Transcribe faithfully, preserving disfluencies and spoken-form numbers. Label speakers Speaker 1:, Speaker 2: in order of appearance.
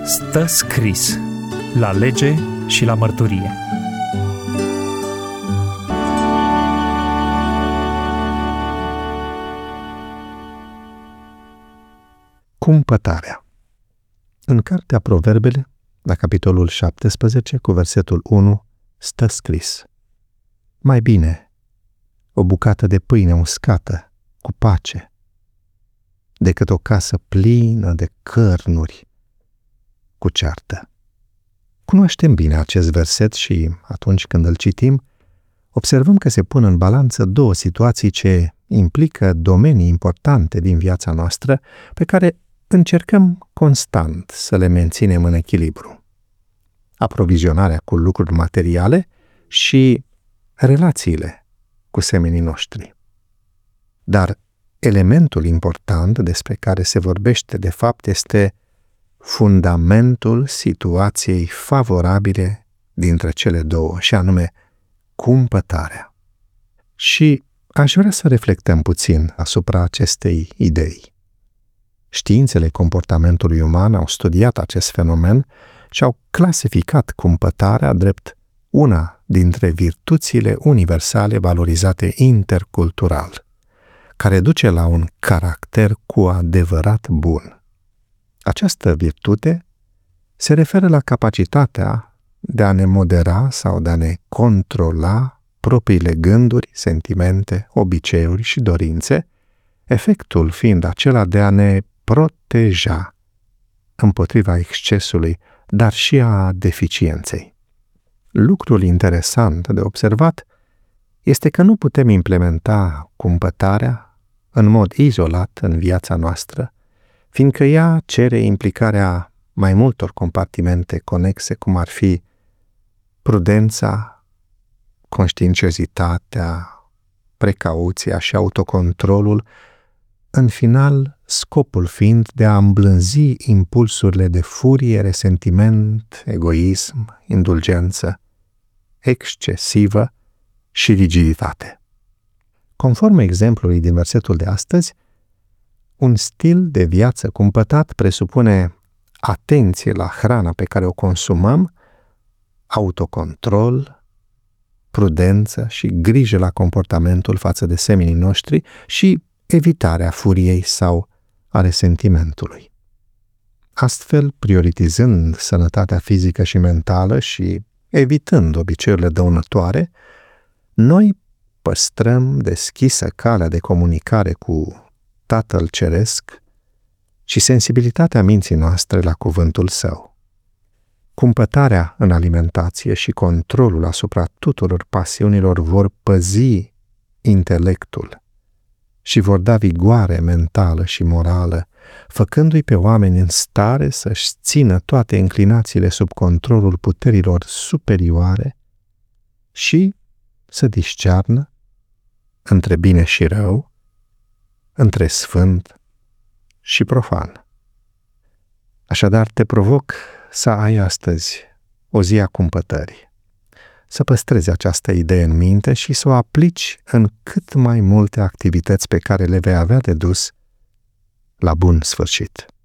Speaker 1: Stă scris la lege și la mărturie.
Speaker 2: Cumpătarea. În cartea Proverbele, la capitolul șaptesprezece, cu versetul unu, stă scris: mai bine o bucată de pâine uscată cu pace decât o casă plină de cărnuri cu ceartă. Cunoaștem bine acest verset și atunci când îl citim, observăm că se pun în balanță două situații ce implică domenii importante din viața noastră pe care încercăm constant să le menținem în echilibru. Aprovizionarea cu lucruri materiale și relațiile cu semenii noștri. Dar elementul important despre care se vorbește de fapt este fundamentul situației favorabile dintre cele două, și anume cumpătarea. Și aș vrea să reflectăm puțin asupra acestei idei. Științele comportamentului uman au studiat acest fenomen și au clasificat cumpătarea drept una dintre virtuțile universale valorizate intercultural, care duce la un caracter cu adevărat bun. Această virtute se referă la capacitatea de a ne modera sau de a ne controla propriile gânduri, sentimente, obiceiuri și dorințe, efectul fiind acela de a ne proteja împotriva excesului, dar și a deficienței. Lucrul interesant de observat este că nu putem implementa cumpătarea în mod izolat în viața noastră, fiindcă ea cere implicarea mai multor compartimente conexe, cum ar fi prudența, conștiinciozitatea, precauția și autocontrolul, în final scopul fiind de a îmblânzi impulsurile de furie, resentiment, egoism, indulgență excesivă și rigiditate. Conform exemplului din versetul de astăzi, un stil de viață cumpătat presupune atenție la hrana pe care o consumăm, autocontrol, prudență și grijă la comportamentul față de semenii noștri și evitarea furiei sau a resentimentului. Astfel, prioritizând sănătatea fizică și mentală și evitând obiceiurile dăunătoare, noi păstrăm deschisă calea de comunicare cu Tatăl Ceresc și sensibilitatea minții noastre la cuvântul Său. Cumpătarea în alimentație și controlul asupra tuturor pasiunilor vor păzi intelectul și vor da vigoare mentală și morală, făcându-i pe oameni în stare să-și țină toate înclinațiile sub controlul puterilor superioare și să discearnă între bine și rău, între sfânt și profan. Așadar, te provoc să ai astăzi o zi a cumpătării, să păstrezi această idee în minte și să o aplici în cât mai multe activități pe care le vei avea de dus la bun sfârșit.